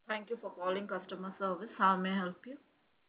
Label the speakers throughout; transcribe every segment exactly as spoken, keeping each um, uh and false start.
Speaker 1: Thank you for calling customer service. How may I help you?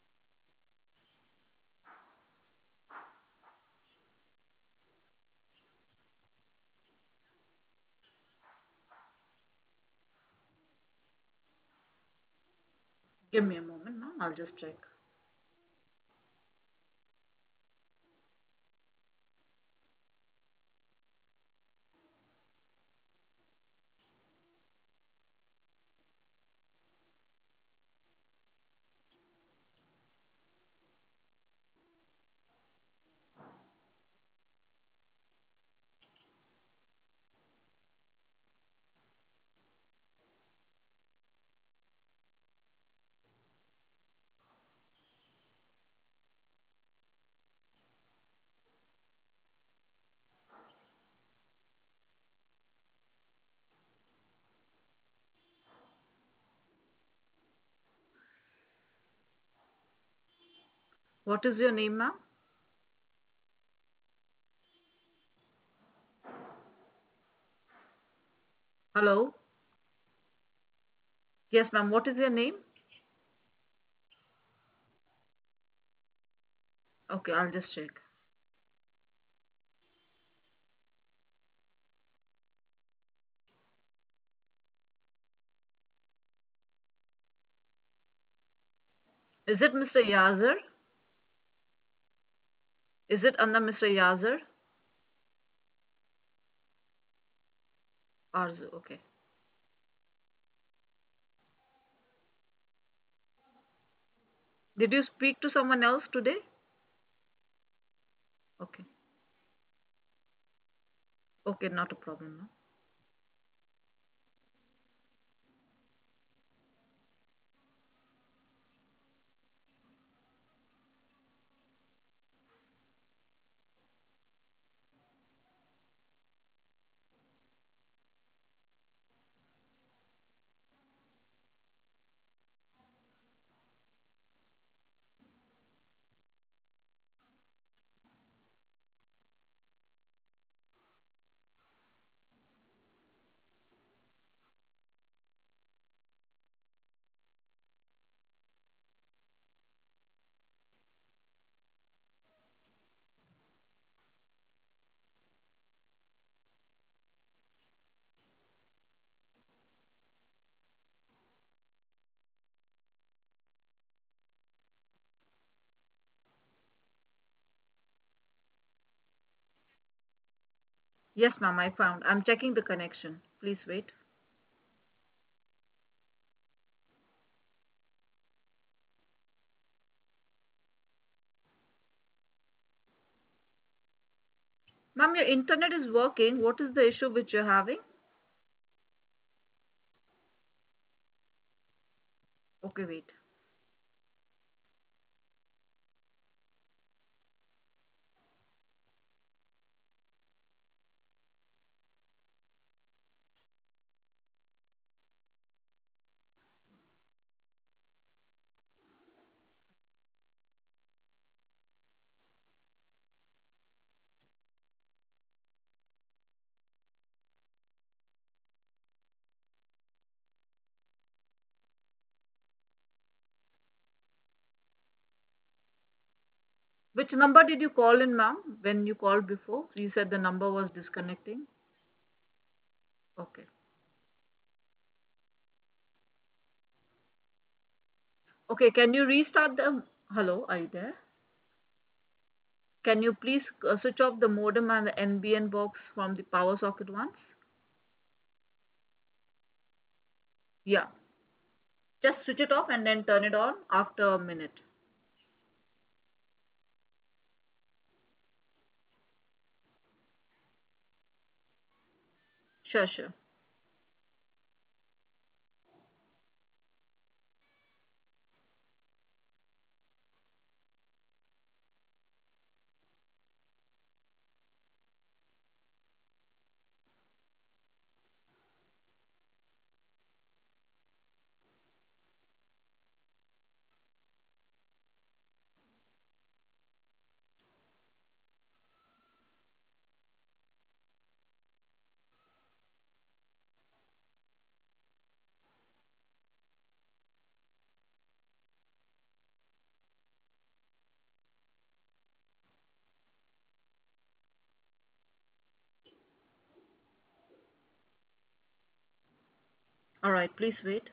Speaker 1: Give me a moment, ma'am. I'll just check. What is your name, ma'am? Hello? Yes, ma'am. What is your name? Okay, I'll just check. Is it mister Yazir? Is it under mister Yazir? Arzu, okay. Did you speak to someone else today? Okay. Okay, not a problem, ma'am. Yes, ma'am, I found. I'm checking the connection. Please wait. Ma'am, your internet is working. What is the issue which you're having? Okay, wait. Which number did you call in, ma'am, when you called before? You said the number was disconnecting. Okay. Okay, can you restart the... Hello, are you there? Can you please uh, switch off the modem and the N B N box from the power socket once? Yeah, just switch it off and then turn it on after a minute. Sure, sure. All right, please wait.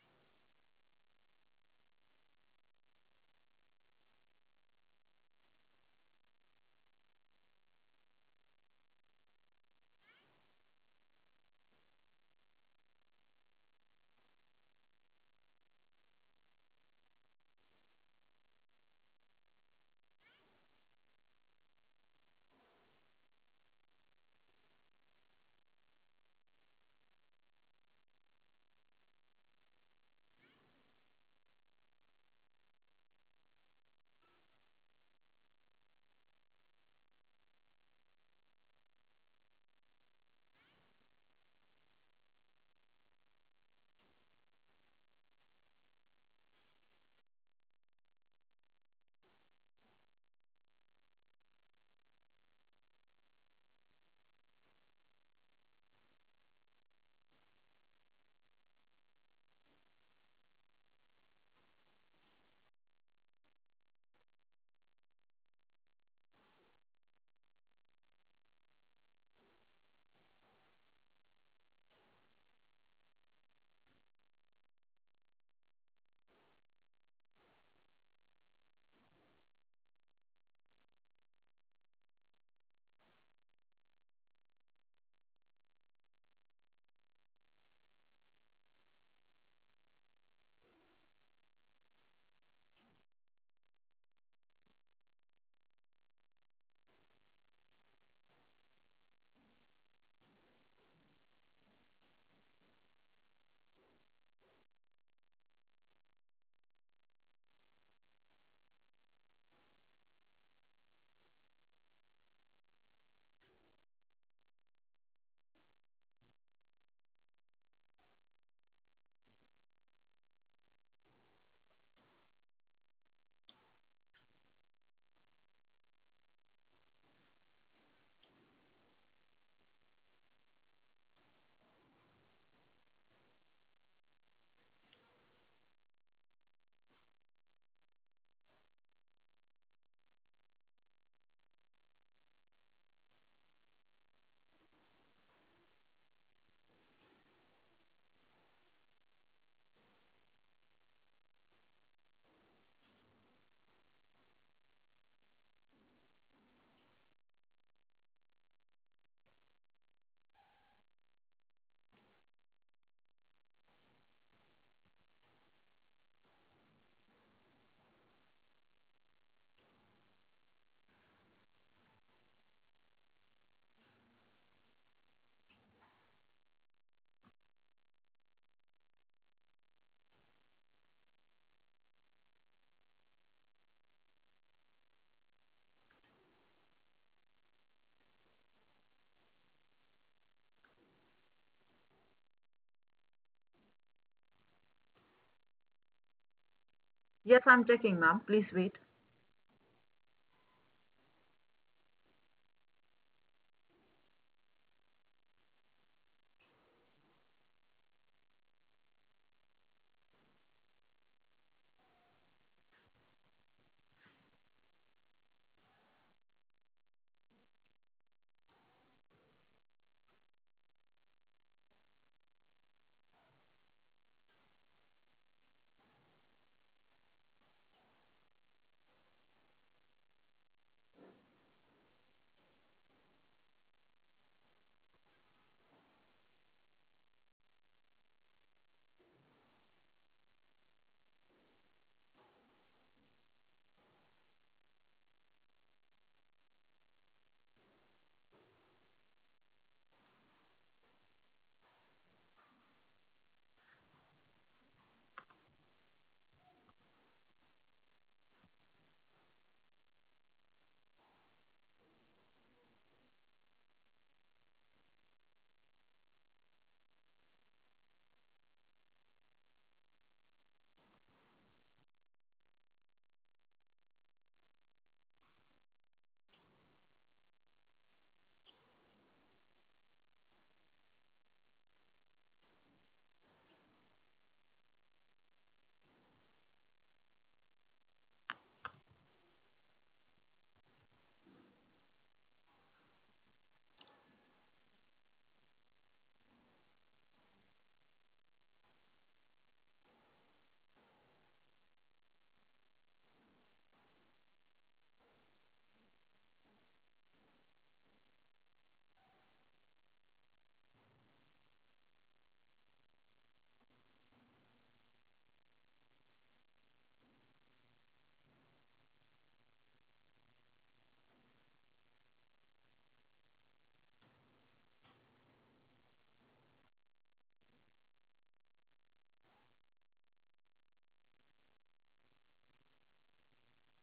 Speaker 1: Yes, I'm checking, ma'am. Please wait.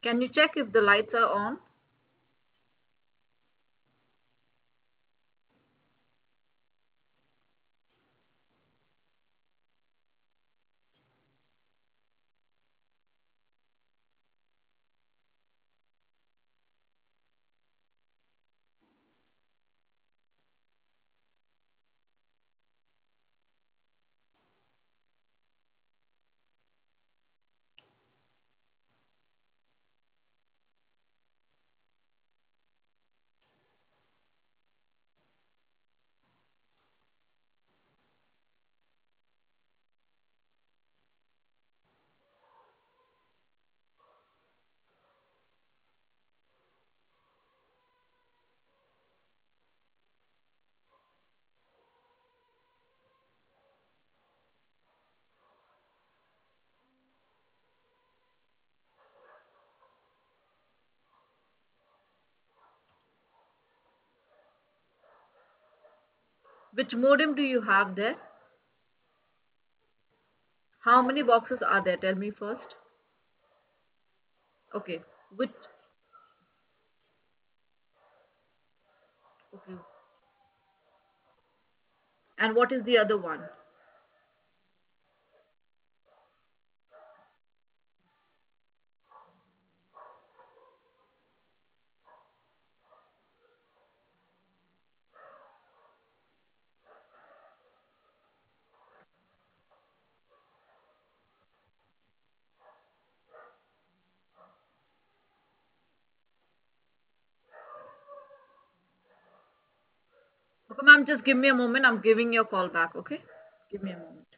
Speaker 1: Can you check if the lights are on? Which modem do you have there? How many boxes are there? Tell me first. Okay. Which, okay. And what is the other one? Okay, ma'am, just give me a moment. I'm giving you a call back, okay? Give me a moment.